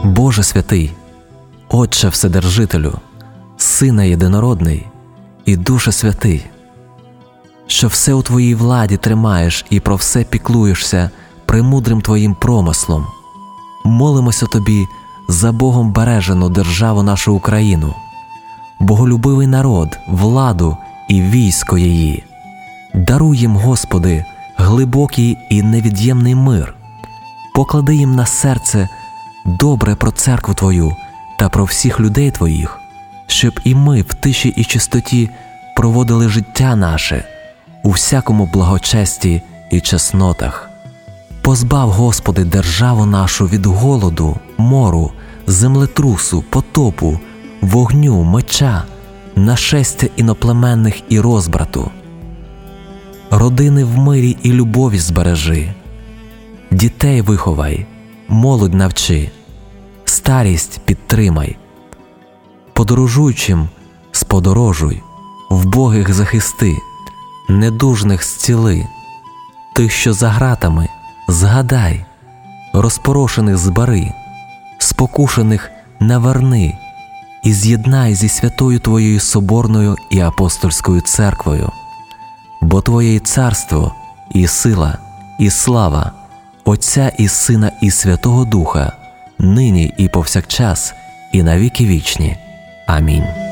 Боже святий, Отче Вседержителю, Сине Єдинородний і Душе Святий, що все у Твоїй владі тримаєш і про все піклуєшся премудрим Твоїм промислом, молимося Тобі за Богом бережену державу нашу Україну, боголюбивий народ, владу і військо її. Даруй їм, Господи, глибокий і невід'ємний мир, поклади їм на серце добре про церкву Твою та про всіх людей Твоїх, щоб і ми в тиші і чистоті проводили життя наше у всякому благочесті і чеснотах. Позбав, Господи, державу нашу від голоду, мору, землетрусу, потопу, вогню, меча, нашестя іноплеменних і розбрату. Родини в мирі і любові збережи, дітей виховай, молодь навчи, старість підтримай. Подорожуючим сподорожуй, вбогих захисти, недужних зціли, тих, що за ґратами, згадай, розпорошених збери, спокушених наверни і з'єднай зі святою Твоєю Соборною і Апостольською Церквою. Бо Твоє і царство, і сила, і слава Отця і Сина і Святого Духа, нині і повсякчас, і навіки вічні. Амінь.